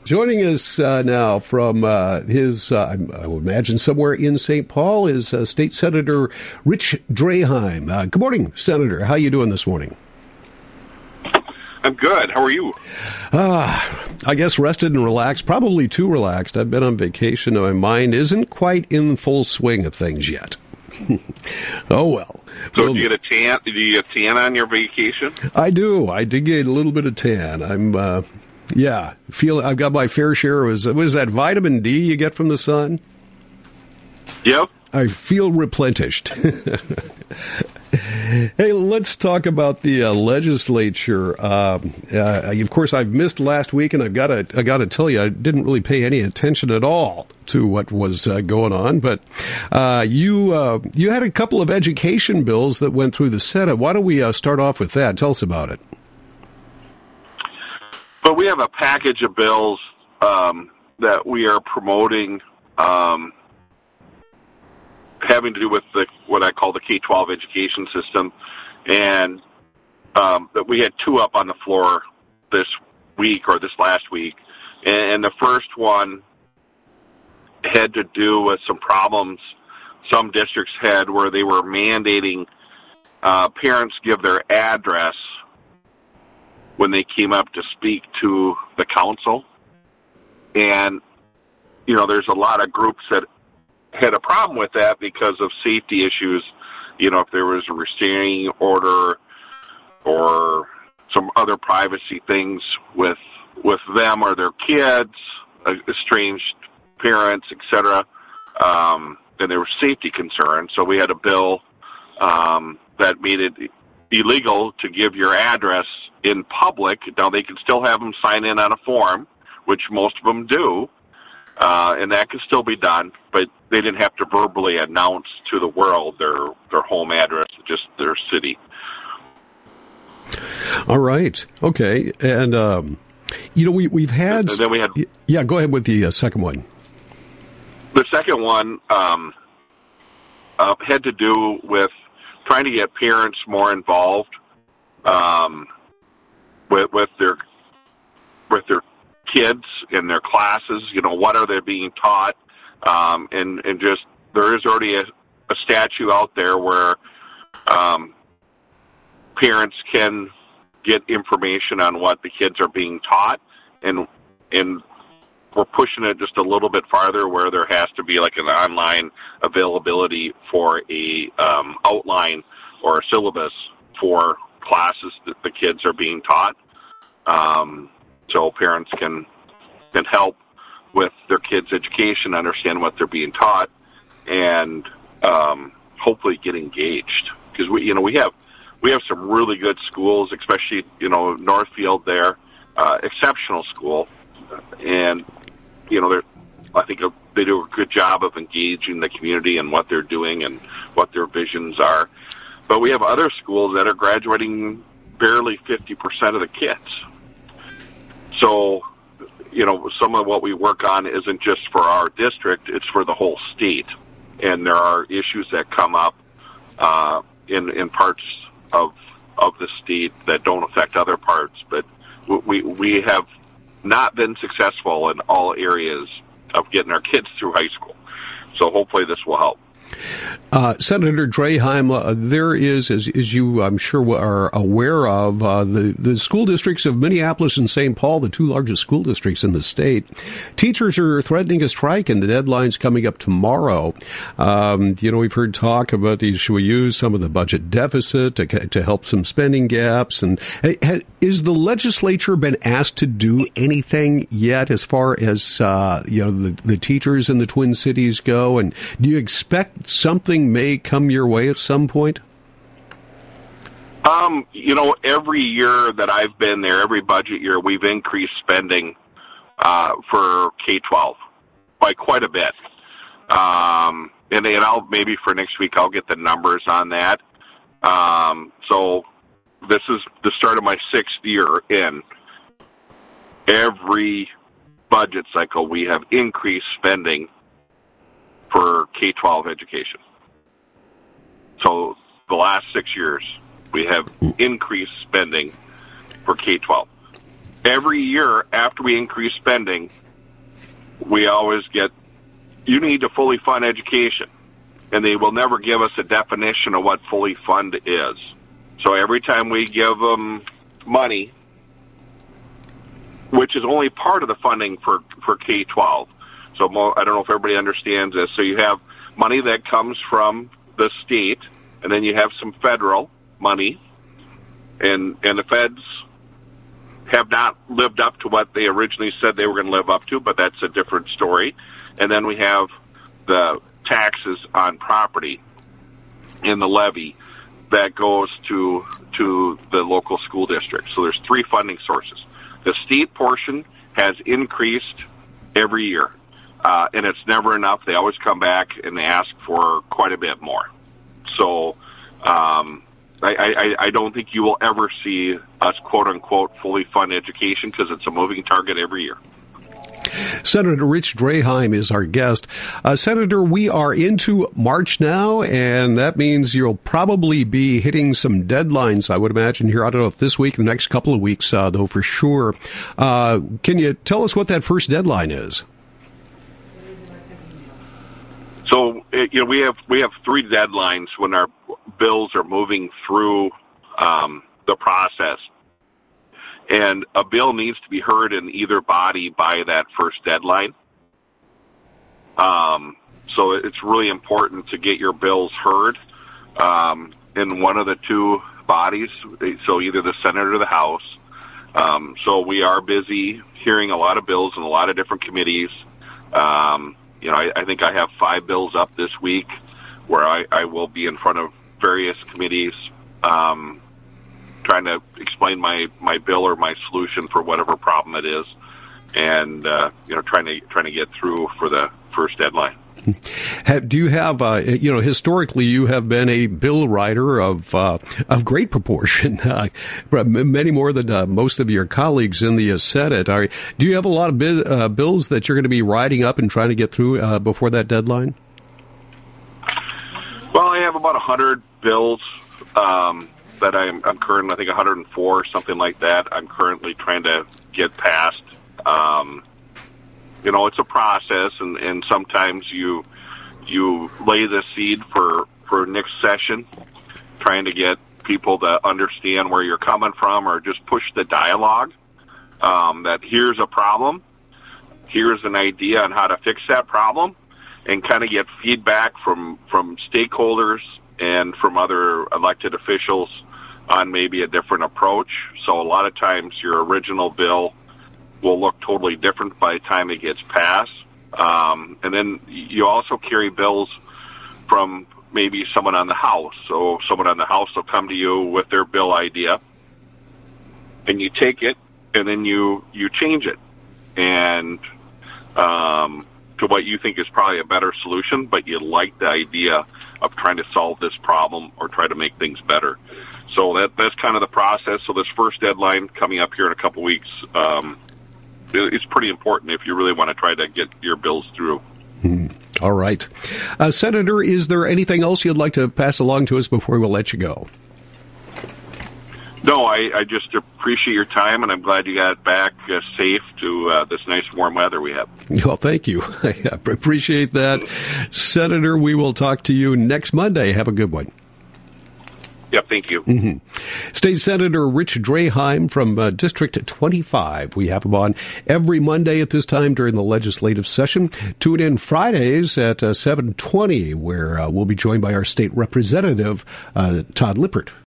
Joining us now from his, I would imagine somewhere in St. Paul, is State Senator Rich Draheim. Good morning, Senator. How are you doing this morning? I'm good. How are you? I guess rested and relaxed, probably too relaxed. I've been on vacation and my mind isn't quite in full swing of things yet. Oh, well. So did you get a tan? Did you get a tan on your vacation? I do. I did get a little bit of tan. I'm, I've got my fair share. Was that vitamin D you get from the sun? Yep. I feel replenished. Hey, let's talk about the legislature. Of course, I've missed last week, and I got to tell you, I didn't really pay any attention at all to what was going on. But you had a couple of education bills that went through the Senate. Why don't we start off with that? Tell us about it. But we have a package of bills that we are promoting, having to do with what I call the K-12 education system, and that we had two up on the floor this last week. And the first one had to do with some problems some districts had where they were mandating parents give their address when they came up to speak to the council. And, there's a lot of groups that had a problem with that because of safety issues. If there was a restraining order or some other privacy things with them or their kids, estranged parents, etc., then there were safety concerns. So we had a bill that made it illegal to give your address in public. Now, they can still have them sign in on a form, which most of them do, and that can still be done, but they didn't have to verbally announce to the world their home address, just their city. All right. Okay. And, we've had... And then we had... Yeah, go ahead with the second one. The second one had to do with trying to get parents more involved with their kids in their classes. What are they being taught? And just there is already a statute out there where parents can get information on what the kids are being taught, and we're pushing it just a little bit farther where there has to be like an online availability for a outline or a syllabus for classes that the kids are being taught, so parents can help with their kids' education, understand what they're being taught, and hopefully get engaged. Because we have some really good schools, especially Northfield there, exceptional school, and I think they do a good job of engaging the community and what they're doing and what their visions are. But we have other schools that are graduating barely 50% of the kids. So, some of what we work on isn't just for our district, it's for the whole state. And there are issues that come up in parts of the state that don't affect other parts. But we have not been successful in all areas of getting our kids through high school. So hopefully this will help. Senator Draheim, there is, as you I'm sure are aware of, the school districts of Minneapolis and St. Paul, the two largest school districts in the state. Teachers are threatening a strike, and the deadline's coming up tomorrow. We've heard talk about should we use some of the budget deficit to help some spending gaps? And is the legislature been asked to do anything yet as far as the teachers in the Twin Cities go? And do you expect something may come your way at some point? Every year that I've been there, every budget year, we've increased spending for K-12 by quite a bit. And I'll maybe for next week I'll get the numbers on that. So this is the start of my 6th year in. Every budget cycle we have increased spending for K-12 education. So the last 6 years, we have increased spending for K-12. every year after we increase spending, we always get, you need to fully fund education. And they will never give us a definition of what fully fund is. So every time we give them money, which is only part of the funding for K-12. So I don't know if everybody understands this. So you have money that comes from the state, and then you have some federal money, and the feds have not lived up to what they originally said they were going to live up to, but that's a different story. And then we have the taxes on property in the levy that goes to the local school district. So there's three funding sources. The state portion has increased every year, and it's never enough. They always come back and they ask for quite a bit more. So I don't think you will ever see us, quote-unquote, fully fund education because it's a moving target every year. Senator Rich Draheim is our guest. Senator, we are into March now, and that means you'll probably be hitting some deadlines, I would imagine, here. I don't know if this week, the next couple of weeks, though, for sure. Can you tell us what that first deadline is? So, we have three deadlines when our bills are moving through the process. And a bill needs to be heard in either body by that first deadline. So it's really important to get your bills heard in one of the two bodies, so either the Senate or the House. So we are busy hearing a lot of bills in a lot of different committees. I think I have 5 bills up this week where I will be in front of various committees trying to explain my bill or my solution for whatever problem it is, and trying to get through for the first deadline. Do you have historically you have been a bill writer of great proportion, many more than most of your colleagues in the Senate. Do you have a lot of bills that you're going to be writing up and trying to get through before that deadline? Well, I have about 100 bills that I'm currently, I think 104, something like that. I'm currently trying to get past. It's a process, and sometimes you lay the seed for next session, trying to get people to understand where you're coming from, or just push the dialogue that here's a problem, here's an idea on how to fix that problem, and kind of get feedback from stakeholders and from other elected officials on maybe a different approach. So a lot of times your original bill will look totally different by the time it gets passed. And then you also carry bills from maybe someone on the House. So someone on the House will come to you with their bill idea, and you take it, and then you change it and to what you think is probably a better solution, but you like the idea of trying to solve this problem or try to make things better. So that's kind of the process. So this first deadline coming up here in a couple weeks, it's pretty important if you really want to try to get your bills through. All right. Senator, is there anything else you'd like to pass along to us before we'll let you go? No, I just appreciate your time, and I'm glad you got back safe to this nice warm weather we have. Well, thank you. I appreciate that. Senator, we will talk to you next Monday. Have a good one. Yep, thank you. State Senator Rich Draheim from District 25. We have him on every Monday at this time during the legislative session. Tune in Fridays at 7:20, where we'll be joined by our state representative, Todd Lippert.